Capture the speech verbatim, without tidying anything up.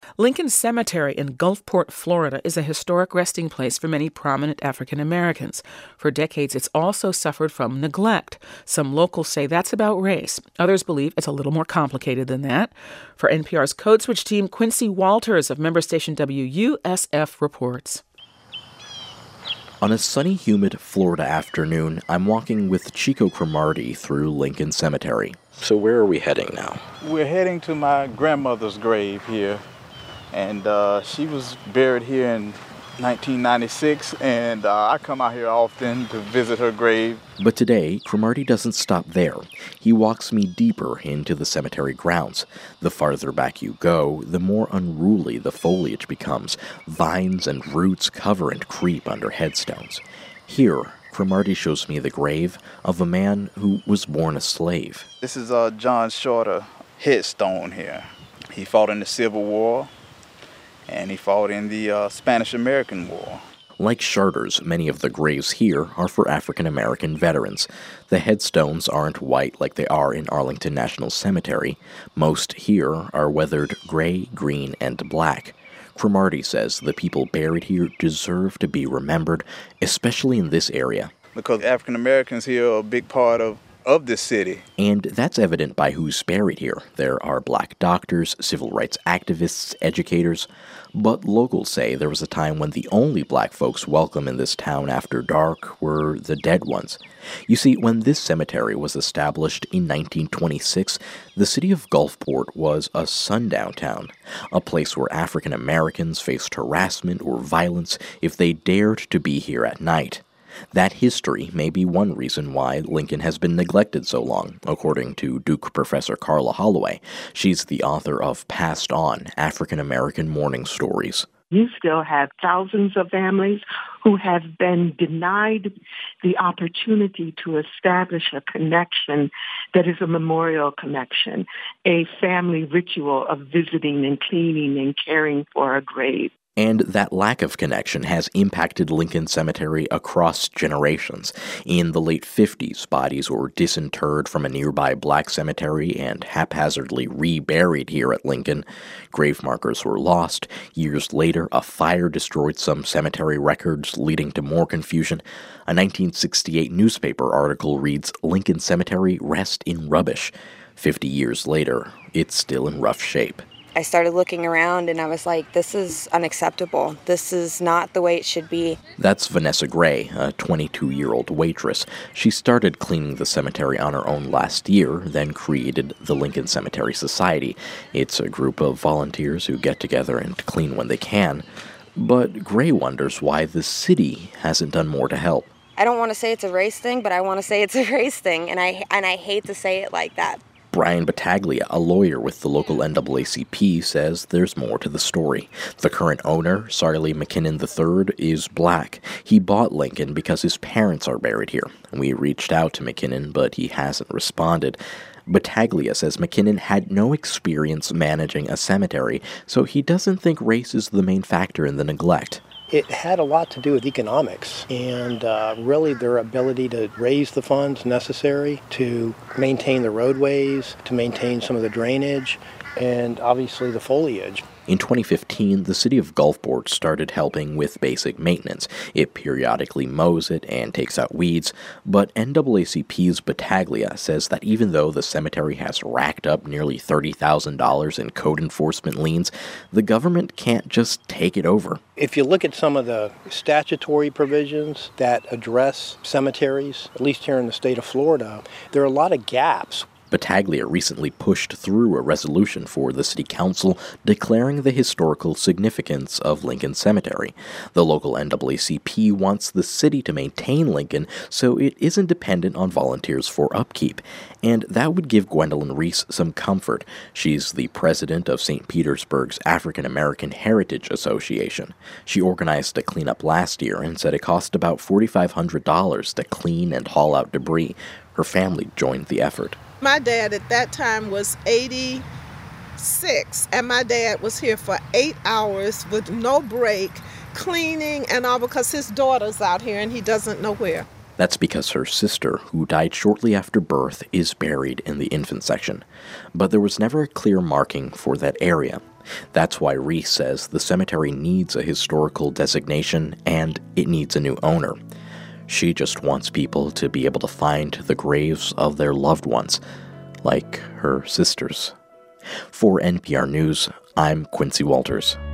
Lincoln Cemetery in Gulfport, Florida, is a historic resting place for many prominent African Americans. For decades, it's also suffered from neglect. Some locals say that's about race. Others believe it's a little more complicated than that. For N P R's Code Switch team, Quincy Walters of member station W U S F reports. On a sunny, humid Florida afternoon, I'm walking with Chico Cromartie through Lincoln Cemetery. So where are we heading now? We're heading to my grandmother's grave here, and uh, she was buried here in nineteen ninety-six, and uh, I come out here often to visit her grave. But today, Cromartie doesn't stop there. He walks me deeper into the cemetery grounds. The farther back you go, the more unruly the foliage becomes. Vines and roots cover and creep under headstones. Here, Cromartie shows me the grave of a man who was born a slave. This is uh, John Shorter headstone here. He fought in the Civil War, and he fought in the uh, Spanish-American War. Like Shorter's, many of the graves here are for African-American veterans. The headstones aren't white like they are in Arlington National Cemetery. Most here are weathered gray, green, and black. Cromartie says the people buried here deserve to be remembered, especially in this area. Because African Americans here are a big part of, of this city. And that's evident by who's buried here. There are black doctors, civil rights activists, educators. But locals say there was a time when the only black folks welcome in this town after dark were the dead ones. You see, when this cemetery was established in nineteen twenty-six, the city of Gulfport was a sundown town, a place where African Americans faced harassment or violence if they dared to be here at night. That history may be one reason why Lincoln has been neglected so long, according to Duke professor Carla Holloway. She's the author of Passed On, African American Mourning Stories. You still have thousands of families who have been denied the opportunity to establish a connection that is a memorial connection, a family ritual of visiting and cleaning and caring for a grave. And that lack of connection has impacted Lincoln Cemetery across generations. In the late fifties, bodies were disinterred from a nearby black cemetery and haphazardly reburied here at Lincoln. Grave markers were lost. Years later, a fire destroyed some cemetery records, leading to more confusion. A nineteen sixty-eight newspaper article reads, "Lincoln Cemetery Rest in Rubbish." Fifty years later, it's still in rough shape. I started looking around and I was like, this is unacceptable. This is not the way it should be. That's Vanessa Gray, a twenty-two-year-old waitress. She started cleaning the cemetery on her own last year, then created the Lincoln Cemetery Society. It's a group of volunteers who get together and clean when they can. But Gray wonders why the city hasn't done more to help. I don't want to say it's a race thing, but I want to say it's a race thing, and I and I hate to say it like that. Brian Battaglia, a lawyer with the local N double A C P, says there's more to the story. The current owner, Sarley McKinnon the third, is black. He bought Lincoln because his parents are buried here. We reached out to McKinnon, but he hasn't responded. Battaglia says McKinnon had no experience managing a cemetery, so he doesn't think race is the main factor in the neglect. It had a lot to do with economics and uh, really their ability to raise the funds necessary to maintain the roadways, to maintain some of the drainage, and obviously the foliage. In twenty fifteen, the city of Gulfport started helping with basic maintenance. It periodically mows it and takes out weeds, but N double A C P's Battaglia says that even though the cemetery has racked up nearly thirty thousand dollars in code enforcement liens, the government can't just take it over. If you look at some of the statutory provisions that address cemeteries, at least here in the state of Florida, there are a lot of gaps. Battaglia recently pushed through a resolution for the city council declaring the historical significance of Lincoln Cemetery. The local N double A C P wants the city to maintain Lincoln so it isn't dependent on volunteers for upkeep, and that would give Gwendolyn Reese some comfort. She's the president of Saint Petersburg's African American Heritage Association. She organized a cleanup last year and said it cost about four thousand five hundred dollars to clean and haul out debris. Her family joined the effort. My dad at that time was eighty-six, and my dad was here for eight hours with no break, cleaning and all, because his daughter's out here and he doesn't know where. That's because her sister, who died shortly after birth, is buried in the infant section. But there was never a clear marking for that area. That's why Reese says the cemetery needs a historical designation and it needs a new owner. She just wants people to be able to find the graves of their loved ones, like her sisters. For N P R News, I'm Quincy Walters.